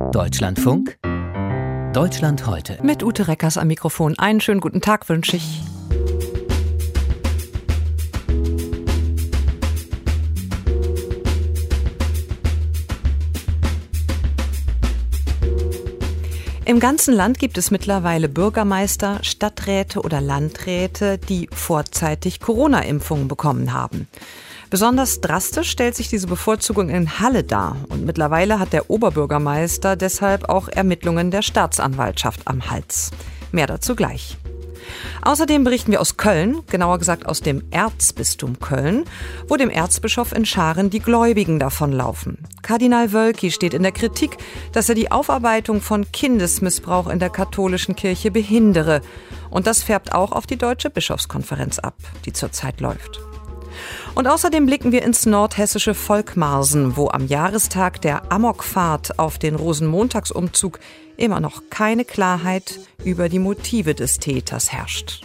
Deutschlandfunk, Deutschland heute. Mit Ute Reckers am Mikrofon. Einen schönen guten Tag wünsche ich. Im ganzen Land gibt es mittlerweile Bürgermeister, Stadträte oder Landräte, die vorzeitig Corona-Impfungen bekommen haben. Besonders drastisch stellt sich diese Bevorzugung in Halle dar. Und mittlerweile hat der Oberbürgermeister deshalb auch Ermittlungen der Staatsanwaltschaft am Hals. Mehr dazu gleich. Außerdem berichten wir aus Köln, genauer gesagt aus dem Erzbistum Köln, wo dem Erzbischof in Scharen die Gläubigen davonlaufen. Kardinal Wölki steht in der Kritik, dass er die Aufarbeitung von Kindesmissbrauch in der katholischen Kirche behindere. Und das färbt auch auf die Deutsche Bischofskonferenz ab, die zurzeit läuft. Und außerdem blicken wir ins nordhessische Volkmarsen, wo am Jahrestag der Amokfahrt auf den Rosenmontagsumzug immer noch keine Klarheit über die Motive des Täters herrscht.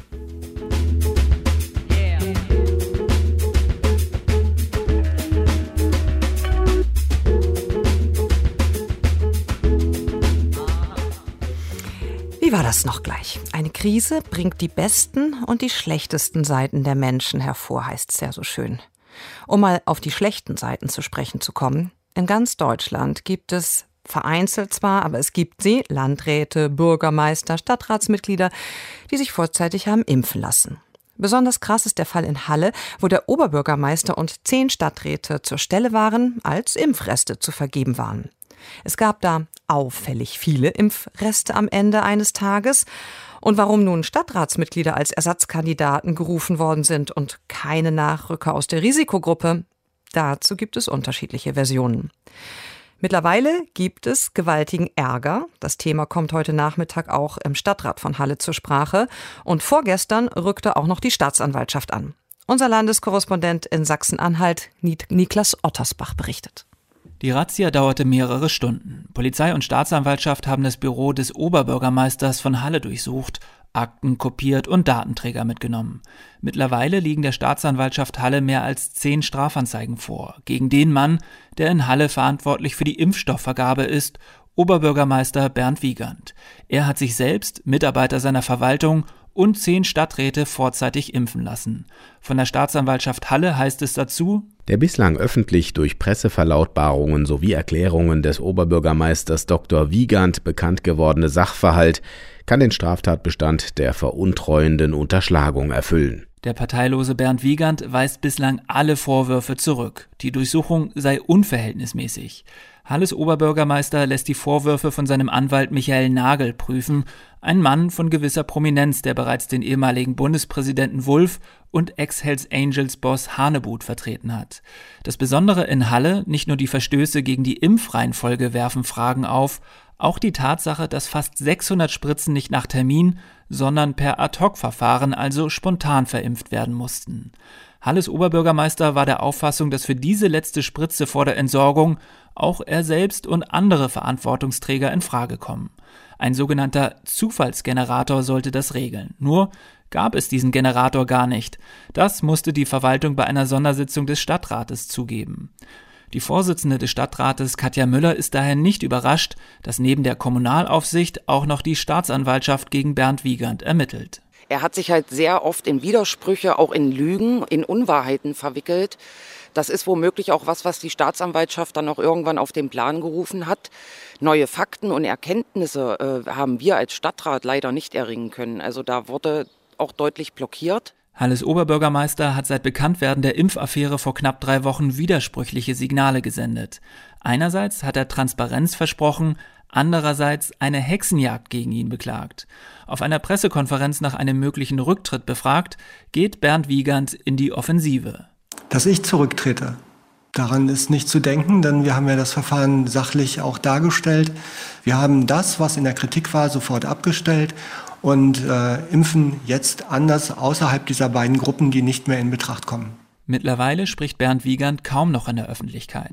Wie war das noch gleich? Eine Krise bringt die besten und die schlechtesten Seiten der Menschen hervor, heißt es ja so schön. Um mal auf die schlechten Seiten zu sprechen zu kommen, in ganz Deutschland gibt es vereinzelt zwar, aber es gibt sie, Landräte, Bürgermeister, Stadtratsmitglieder, die sich vorzeitig haben impfen lassen. Besonders krass ist der Fall in Halle, wo der Oberbürgermeister und 10 Stadträte zur Stelle waren, als Impfreste zu vergeben waren. Es gab da auffällig viele Impfreste am Ende eines Tages. Und warum nun Stadtratsmitglieder als Ersatzkandidaten gerufen worden sind und keine Nachrücker aus der Risikogruppe, dazu gibt es unterschiedliche Versionen. Mittlerweile gibt es gewaltigen Ärger. Das Thema kommt heute Nachmittag auch im Stadtrat von Halle zur Sprache. Und vorgestern rückte auch noch die Staatsanwaltschaft an. Unser Landeskorrespondent in Sachsen-Anhalt, Niklas Ottersbach, berichtet. Die Razzia dauerte mehrere Stunden. Polizei und Staatsanwaltschaft haben das Büro des Oberbürgermeisters von Halle durchsucht, Akten kopiert und Datenträger mitgenommen. Mittlerweile liegen der Staatsanwaltschaft Halle mehr als 10 Strafanzeigen vor, gegen den Mann, der in Halle verantwortlich für die Impfstoffvergabe ist, Oberbürgermeister Bernd Wiegand. Er hat sich selbst, Mitarbeiter seiner Verwaltung und 10 Stadträte vorzeitig impfen lassen. Von der Staatsanwaltschaft Halle heißt es dazu: Der bislang öffentlich durch Presseverlautbarungen sowie Erklärungen des Oberbürgermeisters Dr. Wiegand bekannt gewordene Sachverhalt kann den Straftatbestand der veruntreuenden Unterschlagung erfüllen. Der parteilose Bernd Wiegand weist bislang alle Vorwürfe zurück. Die Durchsuchung sei unverhältnismäßig. Halles Oberbürgermeister lässt die Vorwürfe von seinem Anwalt Michael Nagel prüfen, ein Mann von gewisser Prominenz, der bereits den ehemaligen Bundespräsidenten Wulff und Ex-Hells Angels-Boss Hanebuth vertreten hat. Das Besondere in Halle, nicht nur die Verstöße gegen die Impfreihenfolge werfen Fragen auf, auch die Tatsache, dass fast 600 Spritzen nicht nach Termin, sondern per Ad-hoc-Verfahren, also spontan verimpft werden mussten. Halles Oberbürgermeister war der Auffassung, dass für diese letzte Spritze vor der Entsorgung auch er selbst und andere Verantwortungsträger in Frage kommen. Ein sogenannter Zufallsgenerator sollte das regeln. Nur gab es diesen Generator gar nicht. Das musste die Verwaltung bei einer Sondersitzung des Stadtrates zugeben. Die Vorsitzende des Stadtrates, Katja Müller, ist daher nicht überrascht, dass neben der Kommunalaufsicht auch noch die Staatsanwaltschaft gegen Bernd Wiegand ermittelt. Er hat sich halt sehr oft in Widersprüche, auch in Lügen, in Unwahrheiten verwickelt. Das ist womöglich auch was die dann auch irgendwann auf den Plan gerufen hat. Neue Fakten und Erkenntnisse haben wir als Stadtrat leider nicht erringen können. Also da wurde auch deutlich blockiert. Halles Oberbürgermeister hat seit Bekanntwerden der Impfaffäre vor knapp 3 Wochen widersprüchliche Signale gesendet. Einerseits hat er Transparenz versprochen, andererseits eine Hexenjagd gegen ihn beklagt. Auf einer Pressekonferenz nach einem möglichen Rücktritt befragt, geht Bernd Wiegand in die Offensive. Dass ich zurücktrete, daran ist nicht zu denken, denn wir haben ja das Verfahren sachlich auch dargestellt. Wir haben das, was in der Kritik war, sofort abgestellt und impfen jetzt anders außerhalb dieser beiden Gruppen, die nicht mehr in Betracht kommen. Mittlerweile spricht Bernd Wiegand kaum noch in der Öffentlichkeit.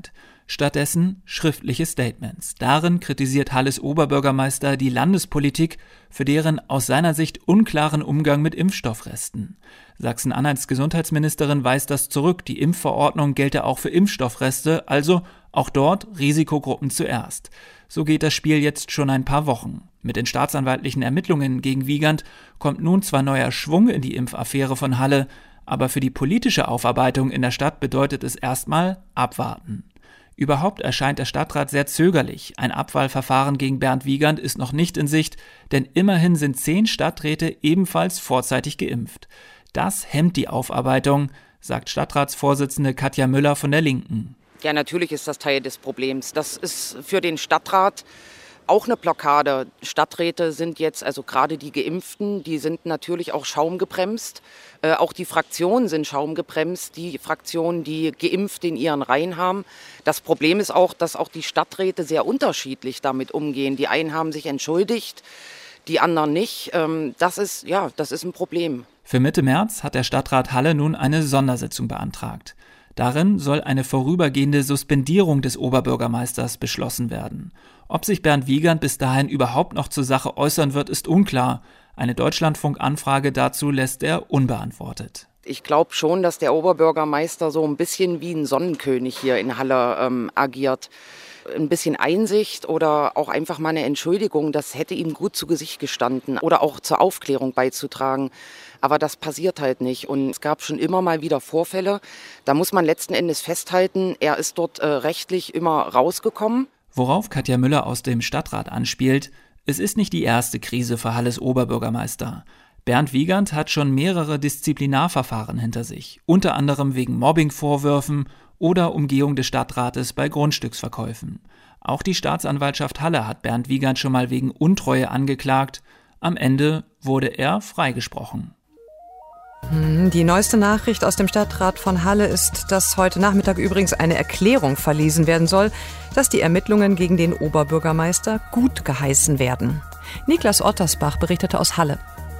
Stattdessen schriftliche Statements. Darin kritisiert Halles Oberbürgermeister die Landespolitik für deren aus seiner Sicht unklaren Umgang mit Impfstoffresten. Sachsen-Anhalts Gesundheitsministerin weist das zurück. Die Impfverordnung gelte auch für Impfstoffreste, also auch dort Risikogruppen zuerst. So geht das Spiel jetzt schon ein paar Wochen. Mit den staatsanwaltlichen Ermittlungen gegen Wiegand kommt nun zwar neuer Schwung in die Impfaffäre von Halle, aber für die politische Aufarbeitung in der Stadt bedeutet es erstmal abwarten. Überhaupt erscheint der Stadtrat sehr zögerlich. Ein Abwahlverfahren gegen Bernd Wiegand ist noch nicht in Sicht, denn immerhin sind 10 Stadträte ebenfalls vorzeitig geimpft. Das hemmt die Aufarbeitung, sagt Stadtratsvorsitzende Katja Müller von der Linken. Ja, natürlich ist das Teil des Problems. Das ist für den Stadtrat auch eine Blockade. Stadträte sind jetzt, also gerade die Geimpften, die sind natürlich auch schaumgebremst. Auch die Fraktionen sind schaumgebremst, die Fraktionen, die Geimpfte in ihren Reihen haben. Das Problem ist auch, dass auch die Stadträte sehr unterschiedlich damit umgehen. Die einen haben sich entschuldigt, die anderen nicht. Das ist ein Problem. Für Mitte März hat der Stadtrat Halle nun eine Sondersitzung beantragt. Darin soll eine vorübergehende Suspendierung des Oberbürgermeisters beschlossen werden. Ob sich Bernd Wiegand bis dahin überhaupt noch zur Sache äußern wird, ist unklar. Eine Deutschlandfunk-Anfrage dazu lässt er unbeantwortet. Ich glaube schon, dass der Oberbürgermeister so ein bisschen wie ein Sonnenkönig hier in Halle agiert. Ein bisschen Einsicht oder auch einfach mal eine Entschuldigung, das hätte ihm gut zu Gesicht gestanden oder auch zur Aufklärung beizutragen. Aber das passiert halt nicht und es gab schon immer mal wieder Vorfälle. Da muss man letzten Endes festhalten, er ist dort rechtlich immer rausgekommen. Worauf Katja Müller aus dem Stadtrat anspielt, es ist nicht die erste Krise für Halles Oberbürgermeister. Bernd Wiegand hat schon mehrere Disziplinarverfahren hinter sich, unter anderem wegen Mobbingvorwürfen oder Umgehung des Stadtrates bei Grundstücksverkäufen. Auch die Staatsanwaltschaft Halle hat Bernd Wiegand schon mal wegen Untreue angeklagt. Am Ende wurde er freigesprochen. Die neueste Nachricht aus dem Stadtrat von Halle ist, dass heute Nachmittag übrigens eine Erklärung verlesen werden soll, dass die Ermittlungen gegen den Oberbürgermeister gut geheißen werden. Niklas Ottersbach berichtete aus Halle.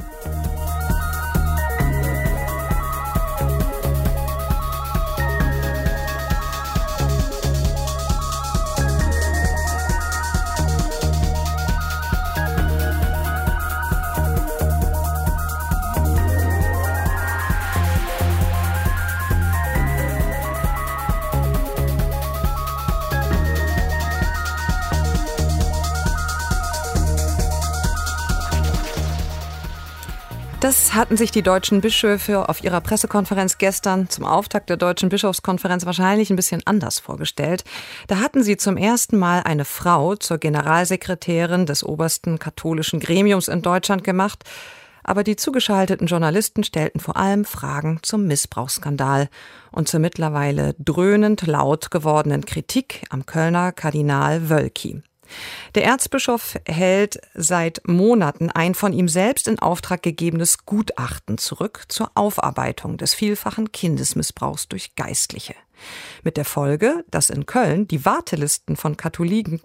Das hatten sich die deutschen Bischöfe auf ihrer Pressekonferenz gestern zum Auftakt der Deutschen Bischofskonferenz wahrscheinlich ein bisschen anders vorgestellt. Da hatten sie zum ersten Mal eine Frau zur Generalsekretärin des obersten katholischen Gremiums in Deutschland gemacht. Aber die zugeschalteten Journalisten stellten vor allem Fragen zum Missbrauchsskandal und zur mittlerweile dröhnend laut gewordenen Kritik am Kölner Kardinal Wölki. Der Erzbischof hält seit Monaten ein von ihm selbst in Auftrag gegebenes Gutachten zurück zur Aufarbeitung des vielfachen Kindesmissbrauchs durch Geistliche. Mit der Folge, dass in Köln die Wartelisten von Katholiken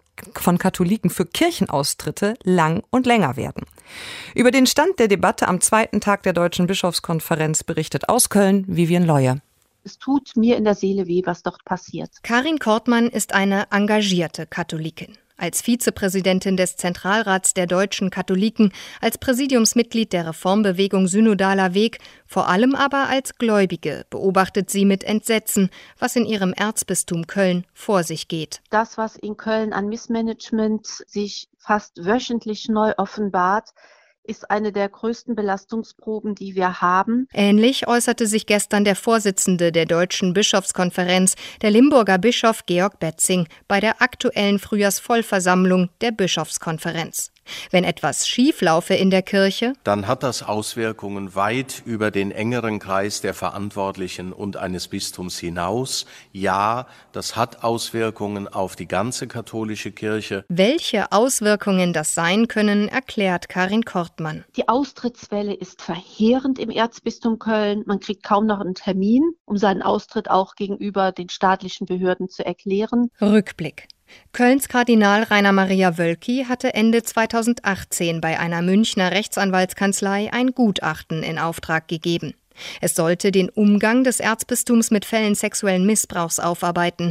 für Kirchenaustritte lang und länger werden. Über den Stand der Debatte am zweiten Tag der Deutschen Bischofskonferenz berichtet aus Köln Vivian Leue. Es tut mir in der Seele weh, was dort passiert. Karin Kortmann ist eine engagierte Katholikin. Als Vizepräsidentin des Zentralrats der deutschen Katholiken, als Präsidiumsmitglied der Reformbewegung Synodaler Weg, vor allem aber als Gläubige, beobachtet sie mit Entsetzen, was in ihrem Erzbistum Köln vor sich geht. Das, was in Köln an Missmanagement sich fast wöchentlich neu offenbart, ist eine der größten Belastungsproben, die wir haben. Ähnlich äußerte sich gestern der Vorsitzende der Deutschen Bischofskonferenz, der Limburger Bischof Georg Betzing, bei der aktuellen Frühjahrsvollversammlung der Bischofskonferenz. Wenn etwas schief laufe in der Kirche, dann hat das Auswirkungen weit über den engeren Kreis der Verantwortlichen und eines Bistums hinaus. Ja, das hat Auswirkungen auf die ganze katholische Kirche. Welche Auswirkungen das sein können, erklärt Karin Kortmann. Die Austrittswelle ist verheerend im Erzbistum Köln. Man kriegt kaum noch einen Termin, um seinen Austritt auch gegenüber den staatlichen Behörden zu erklären. Rückblick. Kölns Kardinal Rainer Maria Wölki hatte Ende 2018 bei einer Münchner Rechtsanwaltskanzlei ein Gutachten in Auftrag gegeben. Es sollte den Umgang des Erzbistums mit Fällen sexuellen Missbrauchs aufarbeiten.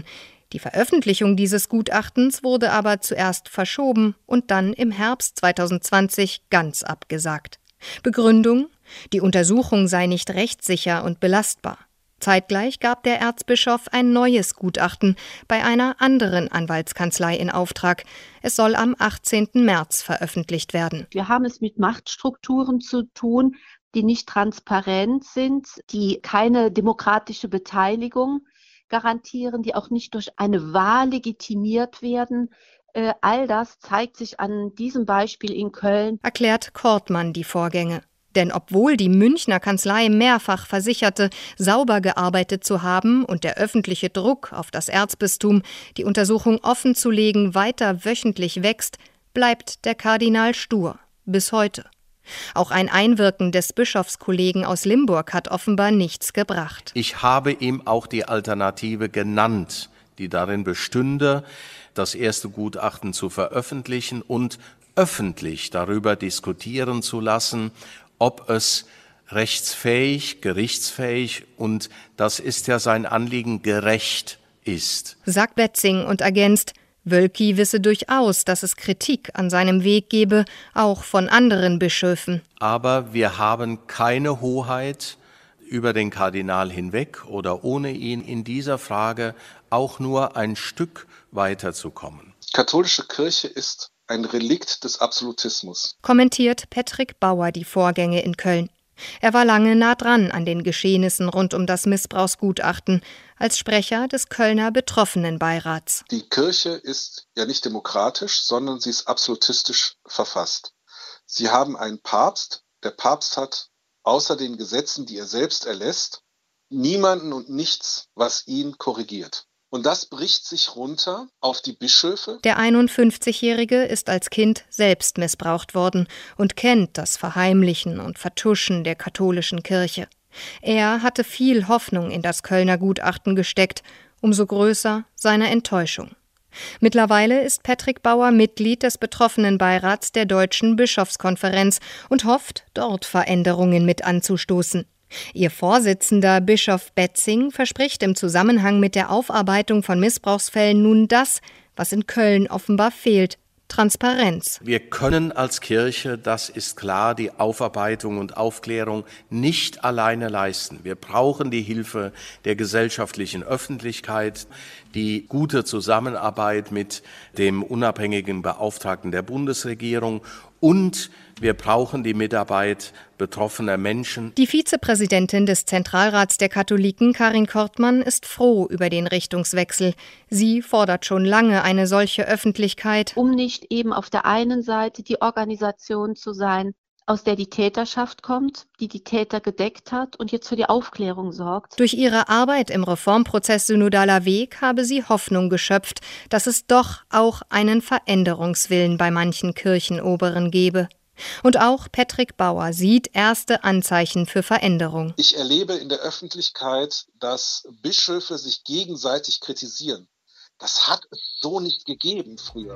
Die Veröffentlichung dieses Gutachtens wurde aber zuerst verschoben und dann im Herbst 2020 ganz abgesagt. Begründung: Die Untersuchung sei nicht rechtssicher und belastbar. Zeitgleich gab der Erzbischof ein neues Gutachten bei einer anderen Anwaltskanzlei in Auftrag. Es soll am 18. März veröffentlicht werden. Wir haben es mit Machtstrukturen zu tun, die nicht transparent sind, die keine demokratische Beteiligung garantieren, die auch nicht durch eine Wahl legitimiert werden. All das zeigt sich an diesem Beispiel in Köln. Erklärt Kortmann die Vorgänge. Denn obwohl die Münchner Kanzlei mehrfach versicherte, sauber gearbeitet zu haben und der öffentliche Druck auf das Erzbistum, die Untersuchung offenzulegen, weiter wöchentlich wächst, bleibt der Kardinal stur. Bis heute. Auch ein Einwirken des Bischofskollegen aus Limburg hat offenbar nichts gebracht. Ich habe ihm auch die Alternative genannt, die darin bestünde, das erste Gutachten zu veröffentlichen und öffentlich darüber diskutieren zu lassen, ob es rechtsfähig, gerichtsfähig und, das ist ja sein Anliegen, gerecht ist. Sagt Betzing und ergänzt, Wölki wisse durchaus, dass es Kritik an seinem Weg gebe, auch von anderen Bischöfen. Aber wir haben keine Hoheit über den Kardinal hinweg oder ohne ihn in dieser Frage auch nur ein Stück weiterzukommen. Die katholische Kirche ist ein Relikt des Absolutismus, kommentiert Patrick Bauer die Vorgänge in Köln. Er war lange nah dran an den Geschehnissen rund um das Missbrauchsgutachten, als Sprecher des Kölner Betroffenenbeirats. Die Kirche ist ja nicht demokratisch, sondern sie ist absolutistisch verfasst. Sie haben einen Papst. Der Papst hat außer den Gesetzen, die er selbst erlässt, niemanden und nichts, was ihn korrigiert. Und das bricht sich runter auf die Bischöfe. Der 51-Jährige ist als Kind selbst missbraucht worden und kennt das Verheimlichen und Vertuschen der katholischen Kirche. Er hatte viel Hoffnung in das Kölner Gutachten gesteckt, umso größer seine Enttäuschung. Mittlerweile ist Patrick Bauer Mitglied des Betroffenenbeirats der Deutschen Bischofskonferenz und hofft, dort Veränderungen mit anzustoßen. Ihr Vorsitzender Bischof Betzing verspricht im Zusammenhang mit der Aufarbeitung von Missbrauchsfällen nun das, was in Köln offenbar fehlt: Transparenz. Wir können als Kirche, das ist klar, die Aufarbeitung und Aufklärung nicht alleine leisten. Wir brauchen die Hilfe der gesellschaftlichen Öffentlichkeit, die gute Zusammenarbeit mit dem unabhängigen Beauftragten der Bundesregierung und wir brauchen die Mitarbeit betroffener Menschen. Die Vizepräsidentin des Zentralrats der Katholiken, Karin Kortmann, ist froh über den Richtungswechsel. Sie fordert schon lange eine solche Öffentlichkeit, um nicht eben auf der einen Seite die Organisation zu sein, aus der die Täterschaft kommt, die die Täter gedeckt hat und jetzt für die Aufklärung sorgt. Durch ihre Arbeit im Reformprozess Synodaler Weg habe sie Hoffnung geschöpft, dass es doch auch einen Veränderungswillen bei manchen Kirchenoberen gebe. Und auch Patrick Bauer sieht erste Anzeichen für Veränderung. Ich erlebe in der Öffentlichkeit, dass Bischöfe sich gegenseitig kritisieren. Das hat es so nicht gegeben früher.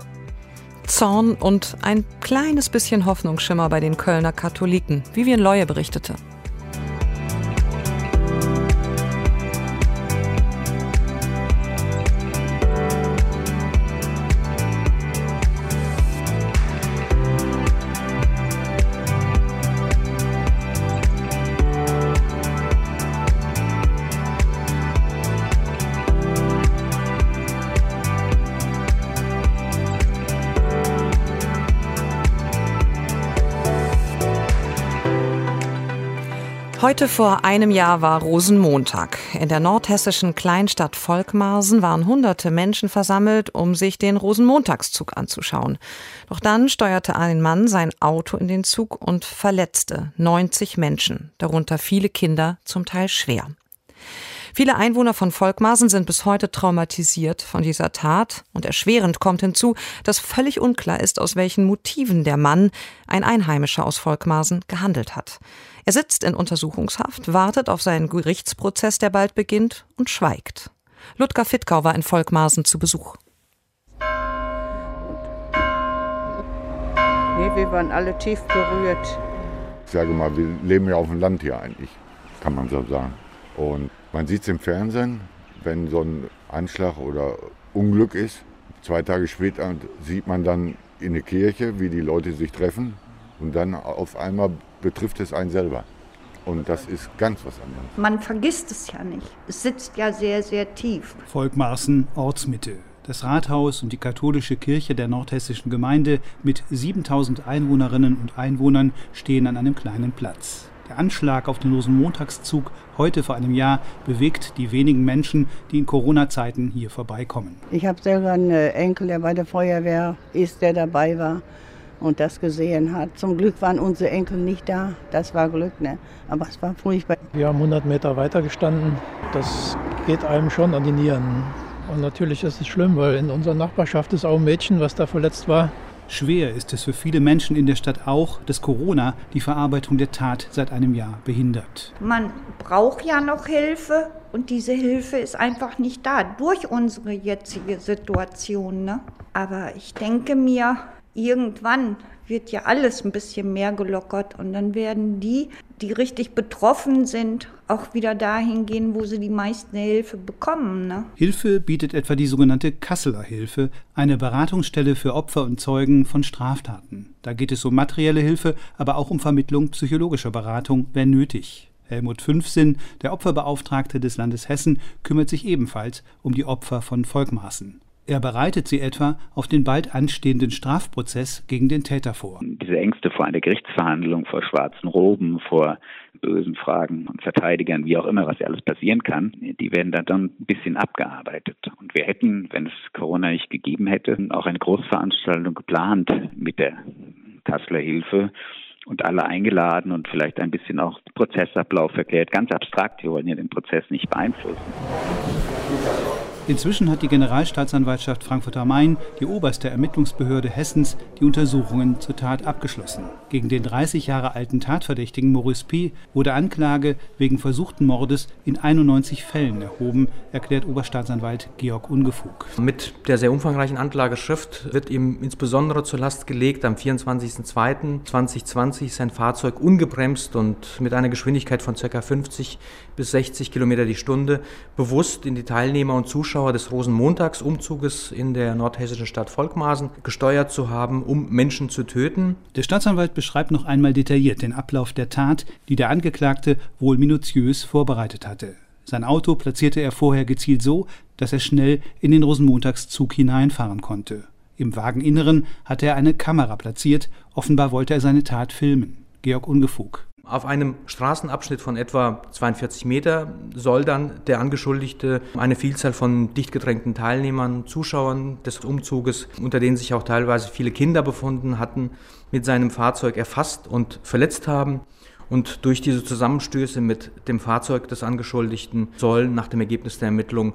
Zorn und ein kleines bisschen Hoffnungsschimmer bei den Kölner Katholiken, wie Vivian Leue berichtete. Heute vor einem Jahr war Rosenmontag. In der nordhessischen Kleinstadt Volkmarsen waren hunderte Menschen versammelt, um sich den Rosenmontagszug anzuschauen. Doch dann steuerte ein Mann sein Auto in den Zug und verletzte 90 Menschen, darunter viele Kinder, zum Teil schwer. Viele Einwohner von Volkmarsen sind bis heute traumatisiert von dieser Tat und erschwerend kommt hinzu, dass völlig unklar ist, aus welchen Motiven der Mann, ein Einheimischer aus Volkmarsen, gehandelt hat. Er sitzt in Untersuchungshaft, wartet auf seinen Gerichtsprozess, der bald beginnt, und schweigt. Ludger Fittkau war in Volkmarsen zu Besuch. Nee, wir waren alle tief berührt. Ich sage mal, wir leben ja auf dem Land hier eigentlich, kann man so sagen. Und man sieht es im Fernsehen, wenn so ein Anschlag oder Unglück ist. 2 Tage später sieht man dann in der Kirche, wie die Leute sich treffen und dann auf einmal betrifft es einen selber. Und das ist ganz was anderes. Man vergisst es ja nicht. Es sitzt ja sehr, sehr tief. Volkmarsen, Ortsmitte. Das Rathaus und die katholische Kirche der nordhessischen Gemeinde mit 7000 Einwohnerinnen und Einwohnern stehen an einem kleinen Platz. Der Anschlag auf den Rosenmontagszug heute vor einem Jahr bewegt die wenigen Menschen, die in Corona-Zeiten hier vorbeikommen. Ich habe selber einen Enkel, der bei der Feuerwehr ist, der dabei war und das gesehen hat. Zum Glück waren unsere Enkel nicht da. Das war Glück, ne? Aber es war furchtbar. Wir haben 100 Meter weiter gestanden. Das geht einem schon an die Nieren. Und natürlich ist es schlimm, weil in unserer Nachbarschaft ist auch ein Mädchen, was da verletzt war. Schwer ist es für viele Menschen in der Stadt auch, dass Corona die Verarbeitung der Tat seit einem Jahr behindert. Man braucht ja noch Hilfe und diese Hilfe ist einfach nicht da durch unsere jetzige Situation, ne? Aber ich denke mir, irgendwann wird ja alles ein bisschen mehr gelockert und dann werden die richtig betroffen sind, auch wieder dahin gehen, wo sie die meisten Hilfe bekommen, ne? Hilfe bietet etwa die sogenannte Kasseler Hilfe, eine Beratungsstelle für Opfer und Zeugen von Straftaten. Da geht es um materielle Hilfe, aber auch um Vermittlung psychologischer Beratung, wenn nötig. Helmut Fünfsinn, der Opferbeauftragte des Landes Hessen, kümmert sich ebenfalls um die Opfer von Volkmarsen. Er bereitet sie etwa auf den bald anstehenden Strafprozess gegen den Täter vor. Diese Ängste vor einer Gerichtsverhandlung, vor schwarzen Roben, vor bösen Fragen und Verteidigern, wie auch immer, was ja alles passieren kann, die werden dann ein bisschen abgearbeitet. Und wir hätten, wenn es Corona nicht gegeben hätte, auch eine Großveranstaltung geplant mit der Kasseler Hilfe und alle eingeladen und vielleicht ein bisschen auch den Prozessablauf erklärt. Ganz abstrakt, wir wollen ja den Prozess nicht beeinflussen. Inzwischen hat die Generalstaatsanwaltschaft Frankfurt am Main, die oberste Ermittlungsbehörde Hessens, die Untersuchungen zur Tat abgeschlossen. Gegen den 30 Jahre alten Tatverdächtigen Maurice P. wurde Anklage wegen versuchten Mordes in 91 Fällen erhoben, erklärt Oberstaatsanwalt Georg Ungefug. Mit der sehr umfangreichen Anklageschrift wird ihm insbesondere zur Last gelegt, am 24.02.2020 sein Fahrzeug ungebremst und mit einer Geschwindigkeit von ca. 50 bis 60 Kilometer die Stunde bewusst in die Teilnehmer und Zuschauer des Rosenmontagsumzuges in der nordhessischen Stadt Volkmarsen gesteuert zu haben, um Menschen zu töten. Der Staatsanwalt beschreibt noch einmal detailliert den Ablauf der Tat, die der Angeklagte wohl minutiös vorbereitet hatte. Sein Auto platzierte er vorher gezielt so, dass er schnell in den Rosenmontagszug hineinfahren konnte. Im Wageninneren hatte er eine Kamera platziert, offenbar wollte er seine Tat filmen. Georg Ungefug. Auf einem Straßenabschnitt von etwa 42 Meter soll dann der Angeschuldigte eine Vielzahl von dicht gedrängten Teilnehmern, Zuschauern des Umzuges, unter denen sich auch teilweise viele Kinder befunden hatten, mit seinem Fahrzeug erfasst und verletzt haben. Und durch diese Zusammenstöße mit dem Fahrzeug des Angeschuldigten sollen nach dem Ergebnis der Ermittlung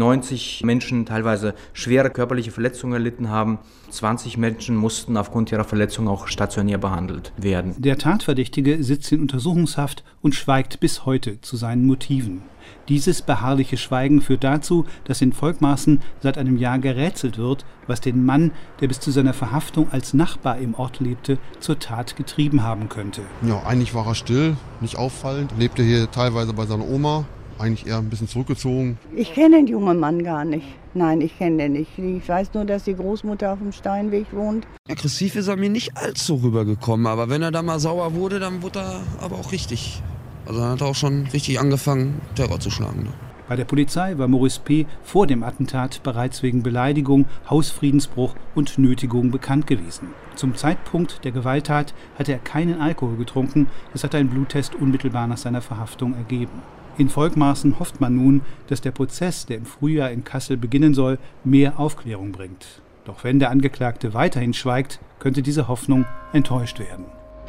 90 Menschen teilweise schwere körperliche Verletzungen erlitten haben. 20 Menschen mussten aufgrund ihrer Verletzung auch stationär behandelt werden. Der Tatverdächtige sitzt in Untersuchungshaft und schweigt bis heute zu seinen Motiven. Dieses beharrliche Schweigen führt dazu, dass in Volkmarsen seit einem Jahr gerätselt wird, was den Mann, der bis zu seiner Verhaftung als Nachbar im Ort lebte, zur Tat getrieben haben könnte. Ja, eigentlich war er still, nicht auffallend, lebte hier teilweise bei seiner Oma, eigentlich eher ein bisschen zurückgezogen. Ich kenne den jungen Mann gar nicht. Nein, ich kenne den nicht. Ich weiß nur, dass die Großmutter auf dem Steinweg wohnt. Aggressiv ist er mir nicht allzu rübergekommen, aber wenn er da mal sauer wurde, dann wurde er aber auch richtig. Also dann hat er auch schon richtig angefangen, Terror zu schlagen. Bei der Polizei war Maurice P. vor dem Attentat bereits wegen Beleidigung, Hausfriedensbruch und Nötigung bekannt gewesen. Zum Zeitpunkt der Gewalttat hatte er keinen Alkohol getrunken. Das hat ein Bluttest unmittelbar nach seiner Verhaftung ergeben. In Volkmarsen hofft man nun, dass der Prozess, der im Frühjahr in Kassel beginnen soll, mehr Aufklärung bringt. Doch wenn der Angeklagte weiterhin schweigt, könnte diese Hoffnung enttäuscht werden.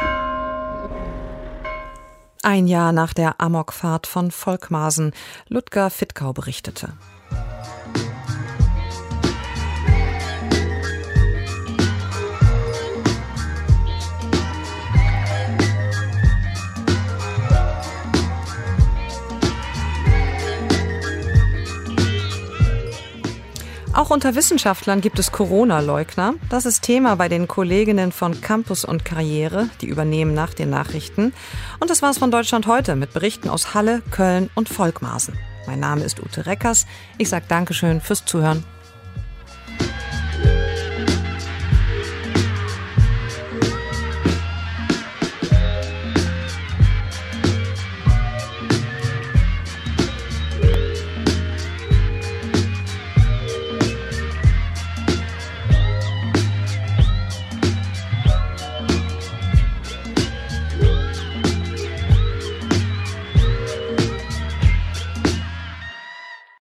Ein Jahr nach der Amokfahrt von Volkmarsen. Ludger Fittkau berichtete. Auch unter Wissenschaftlern gibt es Corona-Leugner. Das ist Thema bei den Kolleginnen von Campus und Karriere. Die übernehmen nach den Nachrichten. Und das war's von Deutschland heute mit Berichten aus Halle, Köln und Volkmarsen. Mein Name ist Ute Reckers. Ich sage Dankeschön fürs Zuhören.